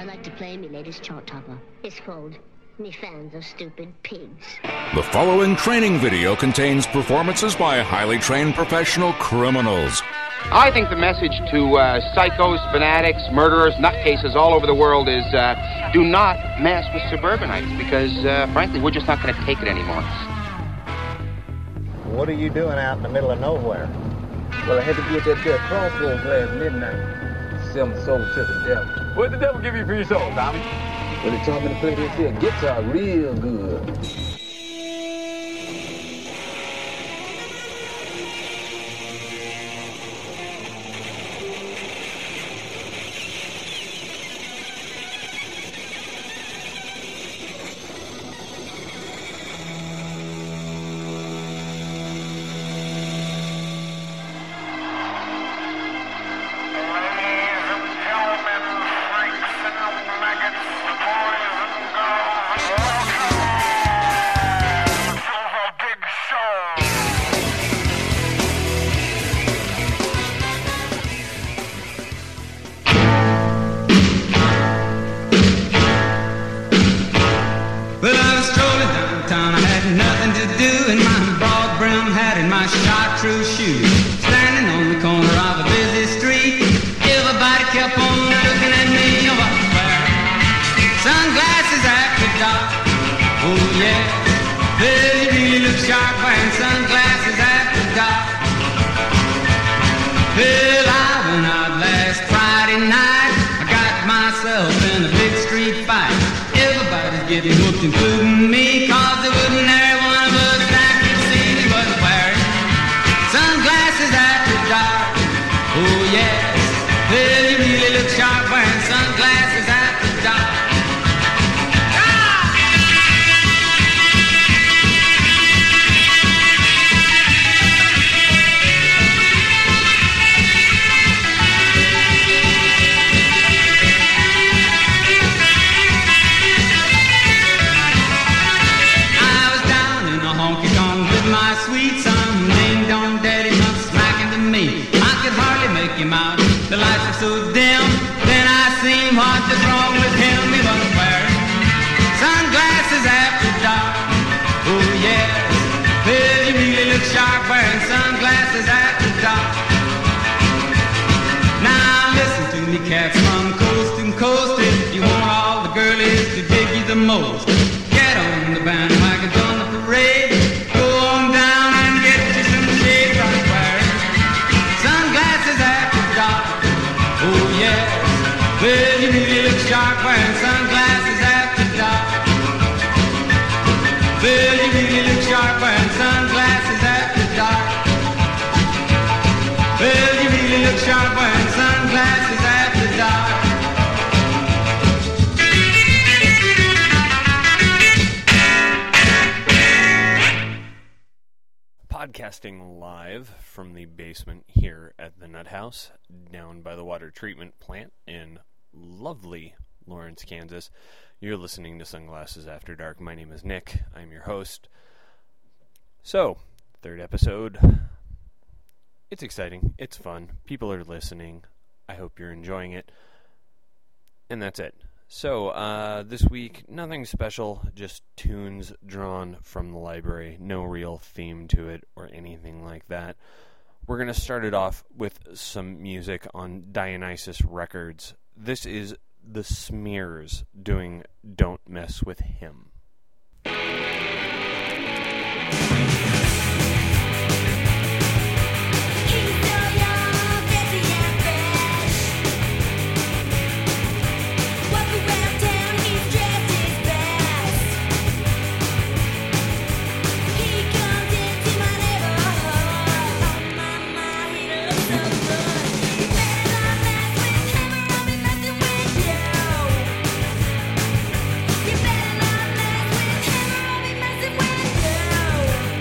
like to play me latest chart topper. It's called Me Fans Are Stupid Pigs. The following training video contains performances by highly trained professional criminals. I think the message to psychos, fanatics, murderers, nutcases all over the world is do not mess with suburbanites because, frankly, we're just not going to take it anymore. What are you doing out in the middle of nowhere? Well, I had to get that there crossroads last midnight. Sell my soul to the devil. What did the devil give you for your soul, Tommy? Well, he taught me to play this here guitar real good. Including me, cause there wouldn't every one of us that could see me wasn't wearing sunglasses after dark. Oh yes, well you really look sharp wearing sunglasses after dark. The lights are so dim, then I seen what was wrong with him. He wasn't wearing sunglasses after dark. Oh yes, well you really look sharp wearing sunglasses after dark. Now listen to me cats from coast to coast. If you want all the girlies to dig you the most, get on the bandwagon, join the parade. Go on down and get you some shade. Right wearing sunglasses after dark. Oh yes, well you really look sharp wearing sunglasses after dark. Well you really look sharp wearing sunglasses after dark. Well you really look sharp wearing sunglasses after dark. Podcasting live from the basement here at the Nut House, down by the water treatment plant in lovely Lawrence, Kansas. You're listening to Sunglasses After Dark. My name is Nick. I'm your host. So, third episode. It's exciting. It's fun. People are listening. I hope you're enjoying it. And that's it. So, this week, nothing special, just tunes drawn from the library. No real theme to it or anything like that. We're going to start it off with some music on Dionysus Records. This is The Smears doing Don't Mess With Him. You better not mess with him or I'll be messing with you.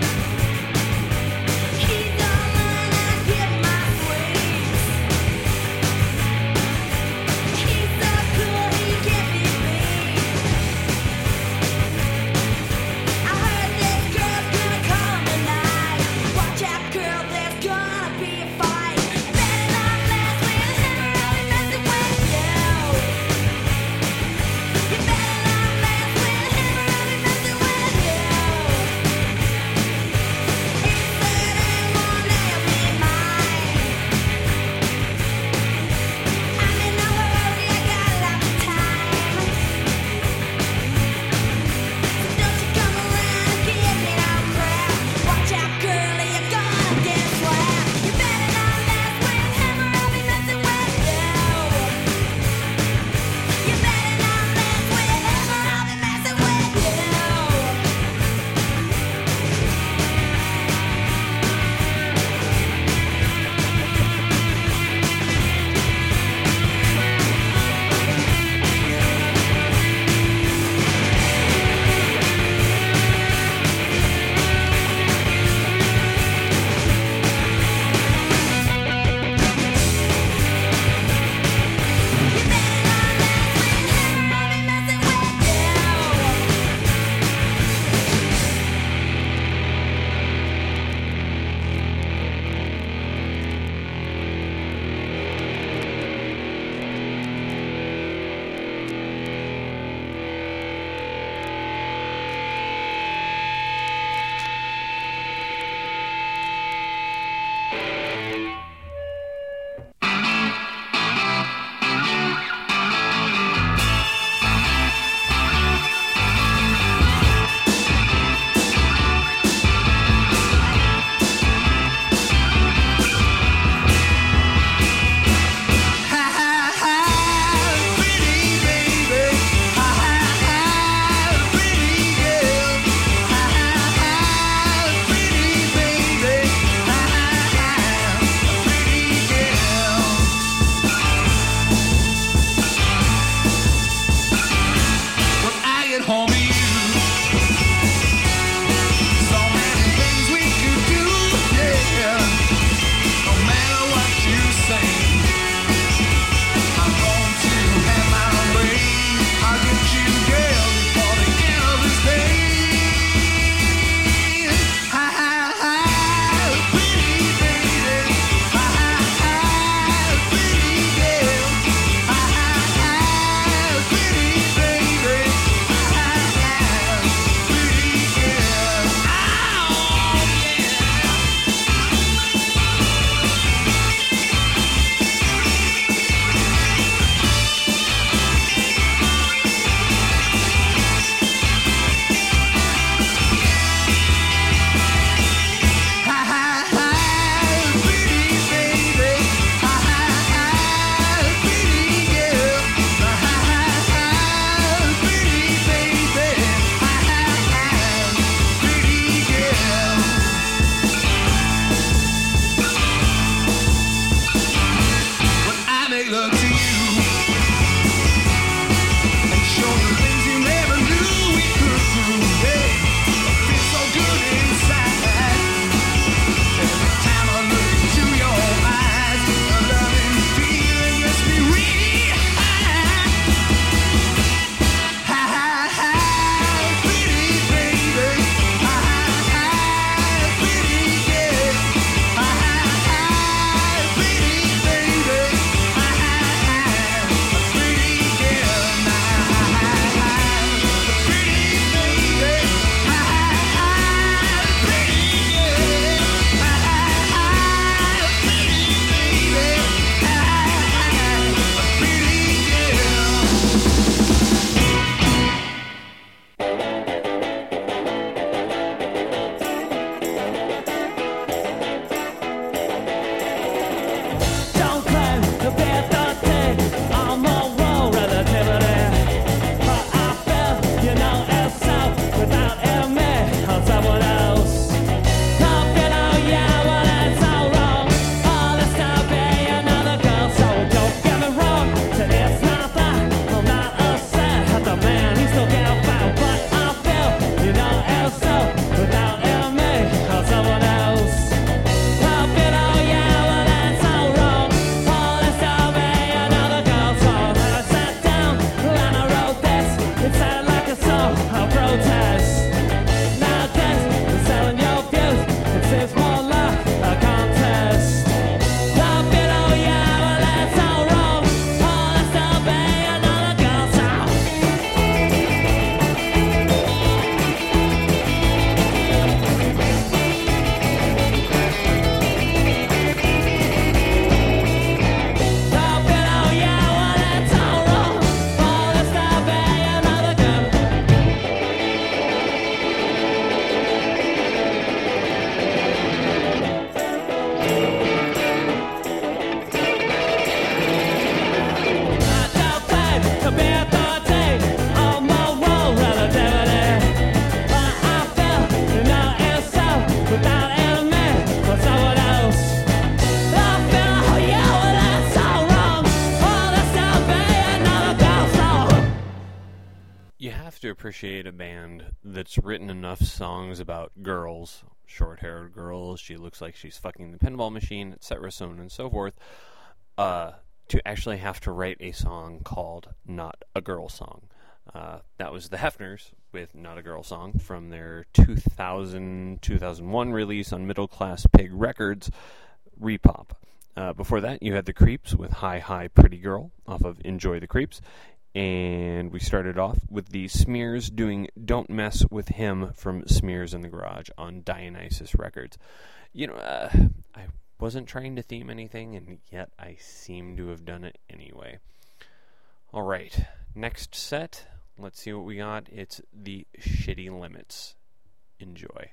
have to appreciate a band that's written enough songs about girls, short-haired girls, she looks like she's fucking the pinball machine, etc., so on and so forth, to actually have to write a song called Not a Girl Song. That was the Hefners with Not a Girl Song from their 2000-2001 release on Middle Class Pig Records, Repop. Before that, you had the Creeps with Hi Hi Pretty Girl off of Enjoy the Creeps. And we started off with the Smears doing Don't Mess With Him from Smears in the Garage on Dionysus Records. You know, I wasn't trying to theme anything, and yet I seem to have done it anyway. Alright, next set, let's see what we got. It's the Shitty Limits. Enjoy.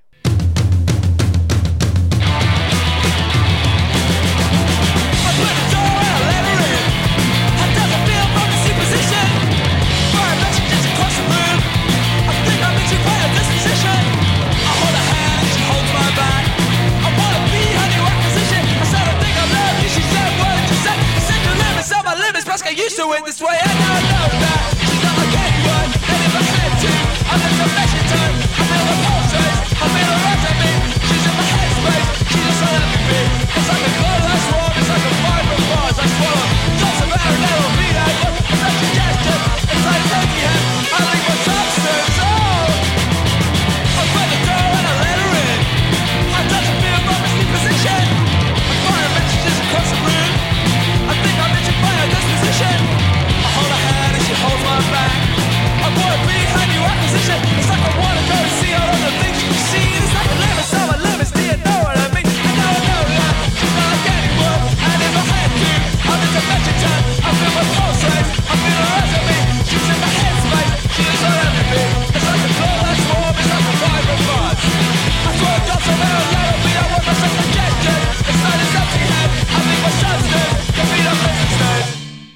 I used to it this way, and now I know that she's not like anyone. And if I had to, I'm in the fashion time. I feel the pulses, I feel her eyes at me. She's in my headspace, she's just so happy me. It's like a colorless warm, it's like a vibrant buzz. I swallow drops of air and it'll be that one. It's like suggestion, it's like empty hand. I like my substance, oh. I put the door and I let her in. I touch and feel my sleep position. I fire messages across the room. I think I'm itching by her disposition. I hold her hand and she holds my back. I wanna be behind you acquisition. It's like I wanna go and see all of the things you see. It's like a limit, so my limits, do you know what I mean? And now I know that she's not like anyone. And if I had to, I'm in dimension time. I feel my pulse race, I feel her eyes at me. She's in my headspace, she is all everything. It's like a glow that's warm, it's like a vibrant buzz. I swear I've got some air, let her be, I want my suggestion. It's not as empty head, I think my substance can be the business.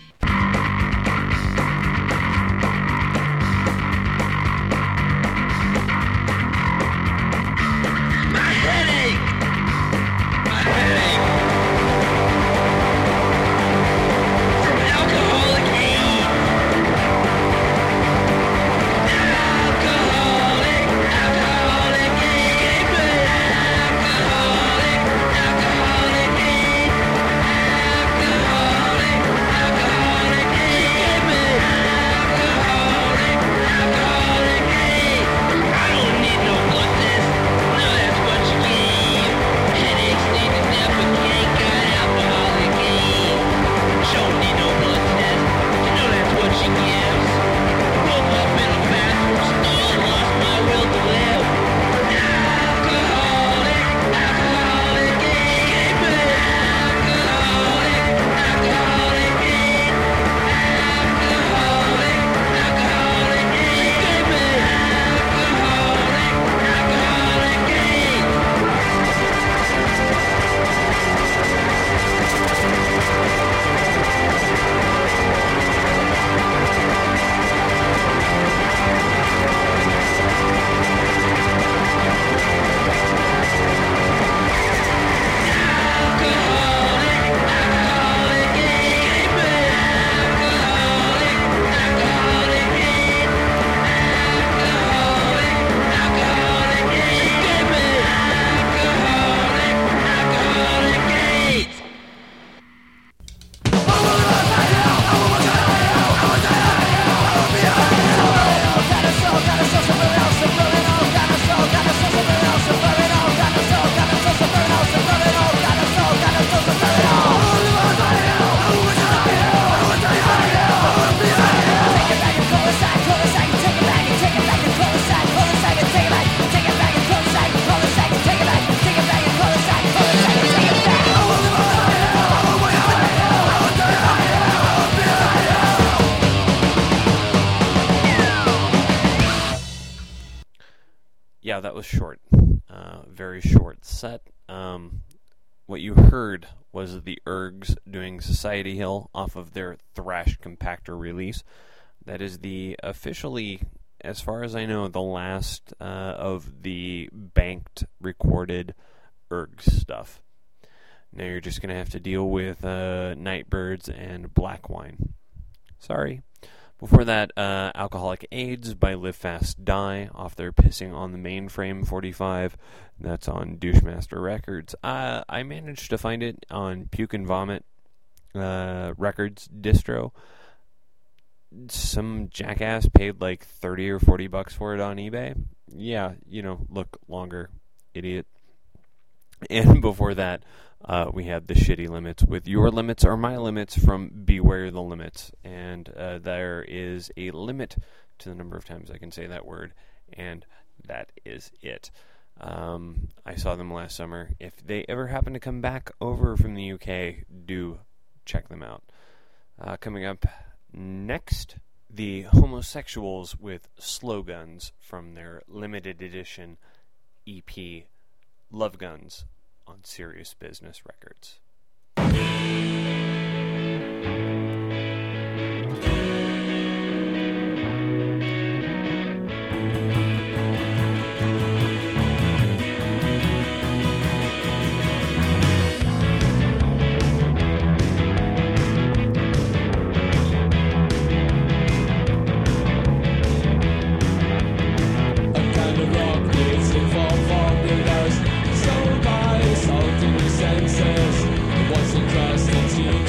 Yeah, that was short. Very short set. What you heard was the Ergs doing Society Hill off of their Thrash Compactor release. That is the officially, as far as I know, the last of the banked, recorded Ergs stuff. Now you're just going to have to deal with Nightbirds and Black Wine. Sorry. Before that, Alcoholic AIDS by Live Fast Die off their Pissing on the Mainframe 45. That's on Douchemaster Records. I managed to find it on Puke and Vomit Records distro. Some jackass paid like $30 or $40 for it on eBay. Yeah, look longer, idiot. And before that, we had the Shitty Limits with Your Limits Are My Limits from Beware the Limits. And there is a limit to the number of times I can say that word, and that is it. I saw them last summer. If they ever happen to come back over from the UK, do check them out. Coming up next, the Homosexuals with Slow Guns from their limited edition EP Love Guns on Serious Business Records. Senses, what's the trust that you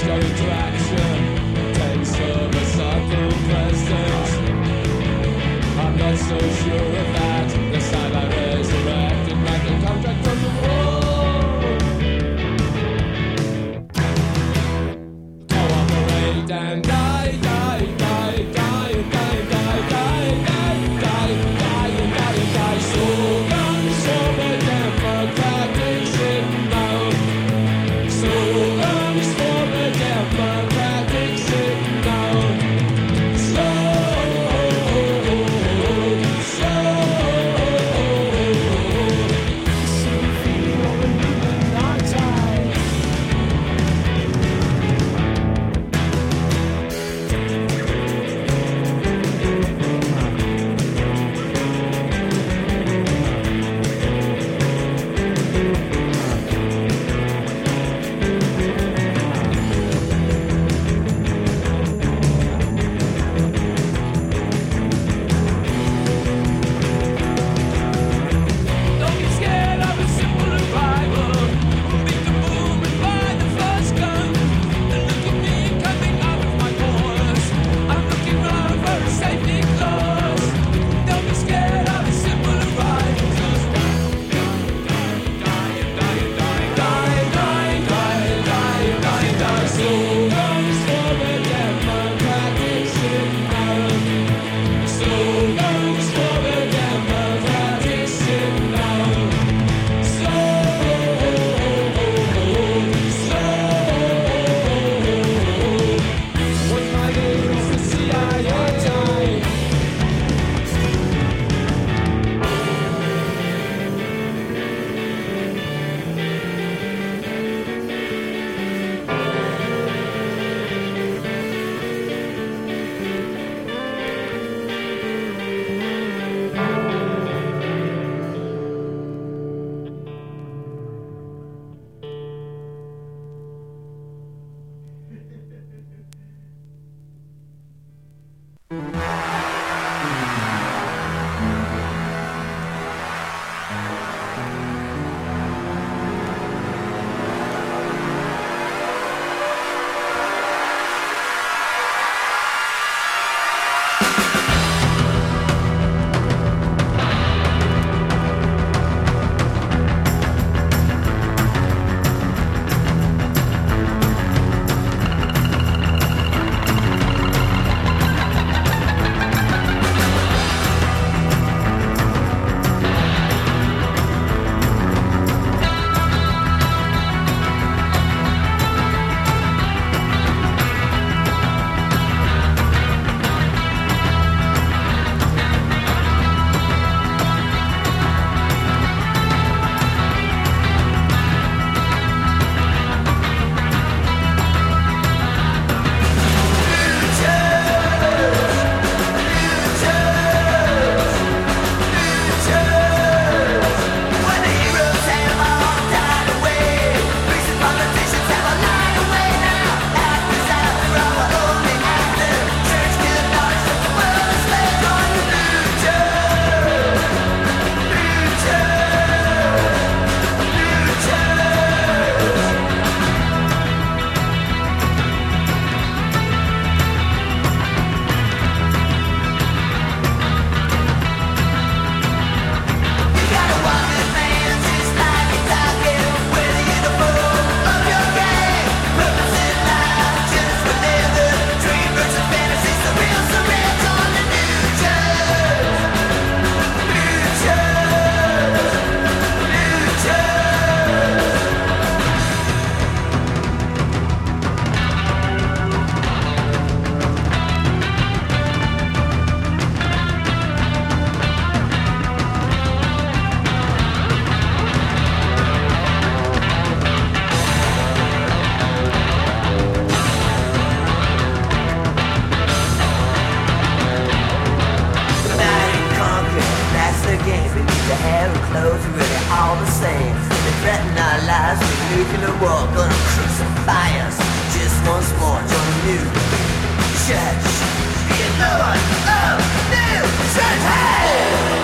threaten our lives with nuclear war, gonna crucify us just once more. Join a new church, be a Lord of new church. Hey!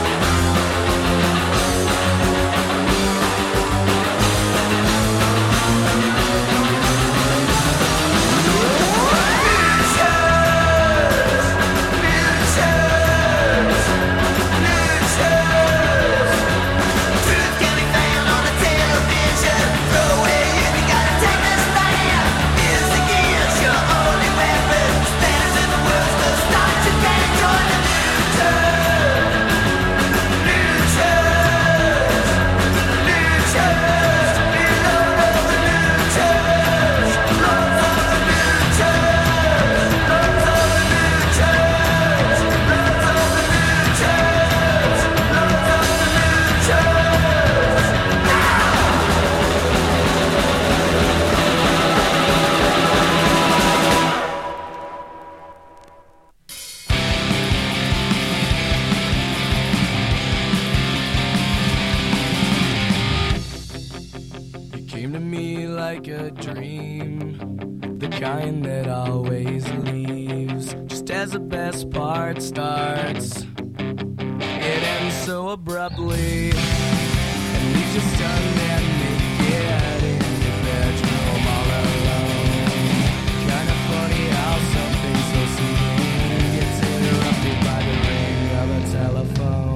Kind that always leaves just as the best part starts. It ends so abruptly and leaves you stunned and naked in your bedroom all alone. Kinda funny how something so soothing gets interrupted by the ring of a telephone.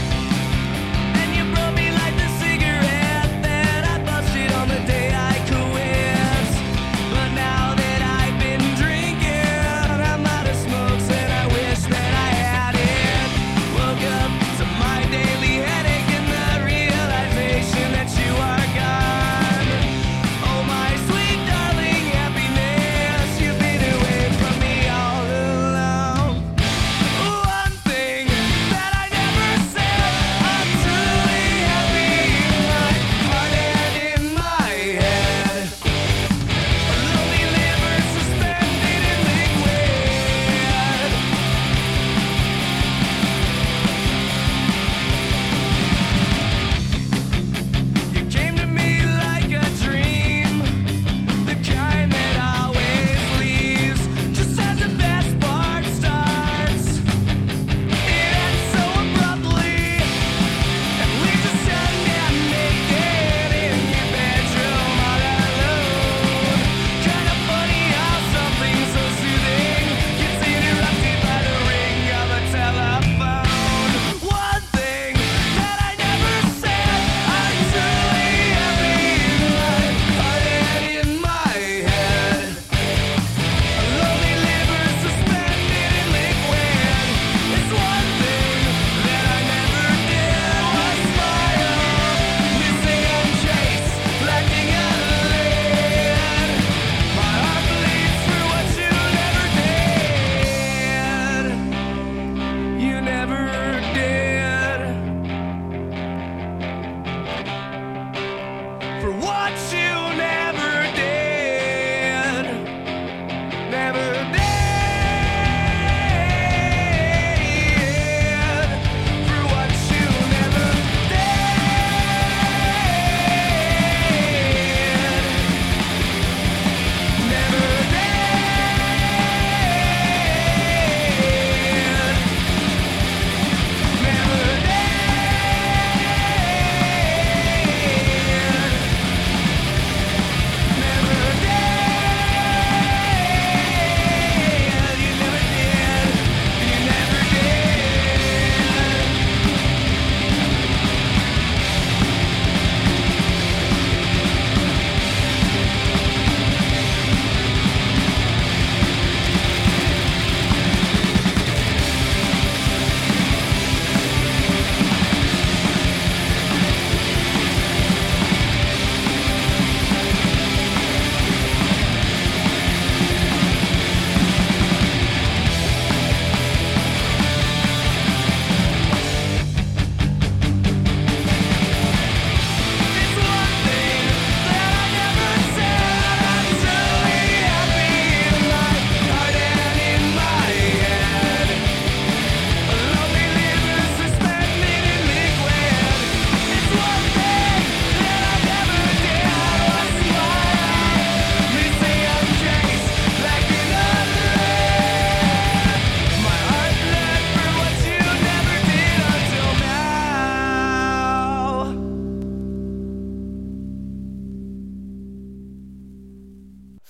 Day I quit.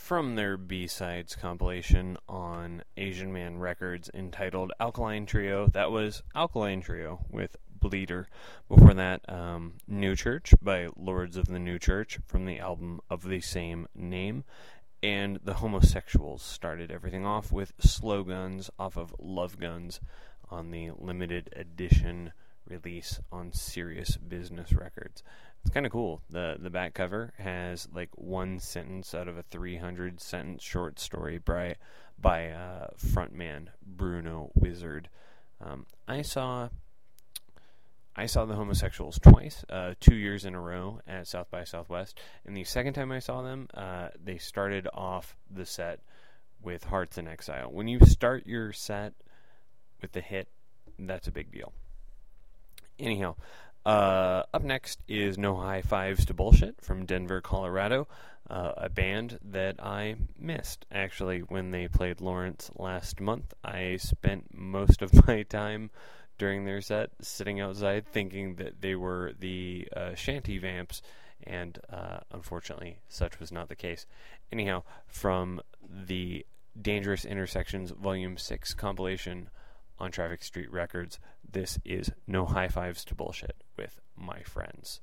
from their B-Sides compilation on Asian Man Records entitled Alkaline Trio. That was Alkaline Trio with Bleeder. Before that, New Church by Lords of the New Church from the album of the same name. And the Homosexuals started everything off with Slow Guns off of Love Guns on the limited edition release on Serious Business Records. It's kind of cool. The back cover has like one sentence out of a 300-sentence short story by frontman Bruno Wizard. I saw the Homosexuals twice, 2 years in a row at South by Southwest, and the second time I saw them, they started off the set with Hearts in Exile. When you start your set with the hit, that's a big deal. Anyhow, up next is No High Fives to Bullshit from Denver, Colorado, a band that I missed, actually, when they played Lawrence last month. I spent most of my time during their set sitting outside thinking that they were the Shanty Vamps, and unfortunately such was not the case. Anyhow, from the Dangerous Intersections Volume 6 compilation on Traffic Street Records, this is No High Fives to Bullshit with My Friends.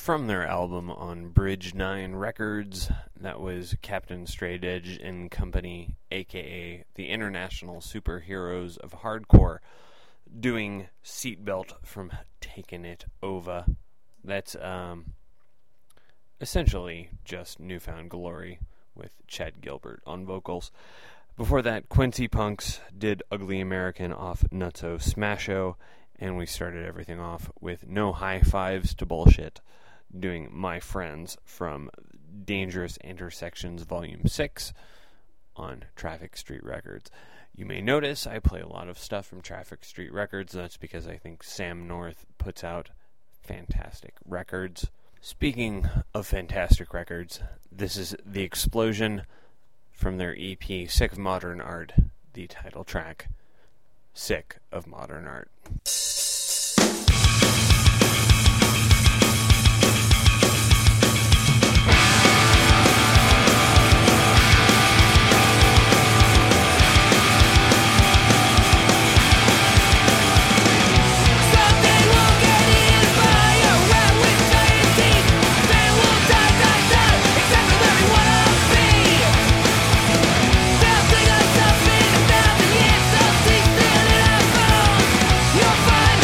from their album on Bridge 9 Records. That was Captain Straight Edge and Company, aka the International Superheroes of Hardcore, doing Seatbelt from Taking It Over. That's essentially just Newfound Glory with Chad Gilbert on vocals. Before that, Quincy Punks did Ugly American off Nutso Smasho, and we started everything off with No High Fives to Bullshit, doing My Friends from Dangerous Intersections Volume 6 on Traffic Street Records. You may notice I play a lot of stuff from Traffic Street Records. That's because I think Sam North puts out fantastic records. Speaking of fantastic records, this is The Explosion from their EP Sick of Modern Art, the title track, Sick of Modern Art. You'll find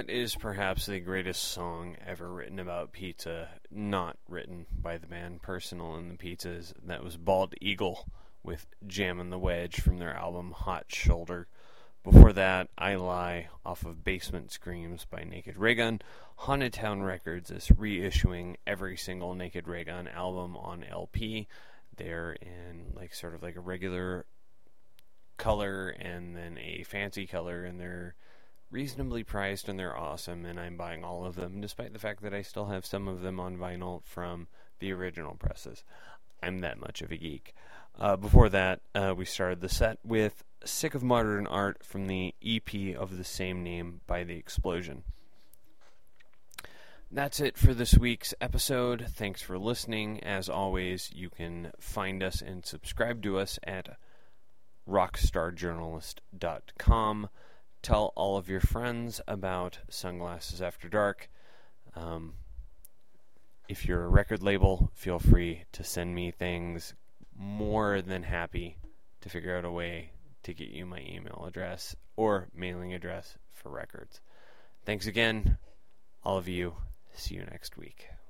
what is perhaps the greatest song ever written about pizza, not written by the band Personal and the Pizzas. That was Bald Eagle with Jammin' the Wedge from their album Hot Shoulder. Before that, I Lie off of Basement Screams by Naked Raygun. Haunted Town Records is reissuing every single Naked Raygun album on LP. They're in sort of a regular color and then a fancy color, and they're reasonably priced and they're awesome, and I'm buying all of them despite the fact that I still have some of them on vinyl from the original presses. I'm that much of a geek. Before that, we started the set with Sick of Modern Art from the EP of the same name by The Explosion. That's it for this week's episode. Thanks for listening. As always, you can find us and subscribe to us at rockstarjournalist.com. Tell all of your friends about Sunglasses After Dark. If you're a record label, feel free to send me things. More than happy to figure out a way to get you my email address or mailing address for records. Thanks again, all of you. See you next week.